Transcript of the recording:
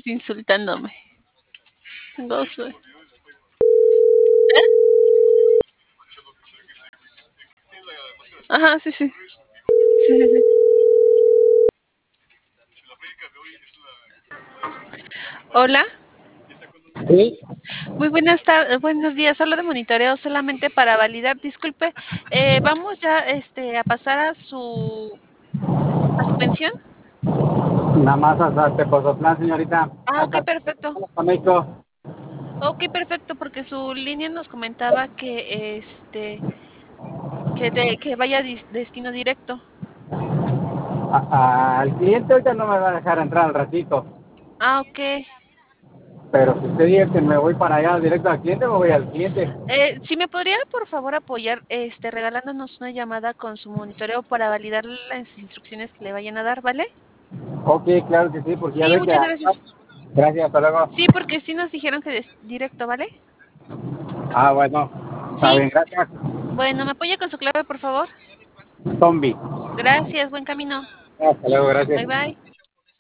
estés insultándome. Tengo sueño. Ajá, sí, sí. Sí, sí, sí. Hola, Sí, muy buenas tardes, buenos días. Hablo de monitoreo solamente para validar. Disculpe, vamos ya a pasar a su pensión. nada más hasta Tepozotlán, señorita. Ah, ok, Hasta perfecto. México. Ok, perfecto, porque su línea nos comentaba que que vaya destino directo. Al cliente ahorita no me va a dejar entrar al ratito. Ah, ok. Pero si usted dice que me voy para allá directo al cliente, me voy al cliente. Si me podría, por favor, apoyar, regalándonos una llamada con su monitoreo para validar las instrucciones que le vayan a dar, ¿vale? Ok, claro que sí, porque ya Sí, ve que... muchas gracias. Gracias, hasta luego. Sí, porque sí nos dijeron que directo, ¿vale? Bueno, está Sí. bien, gracias. Bueno, ¿me apoya con su clave, por favor? Zombie. Gracias, buen camino. Hasta luego, gracias. Bye bye.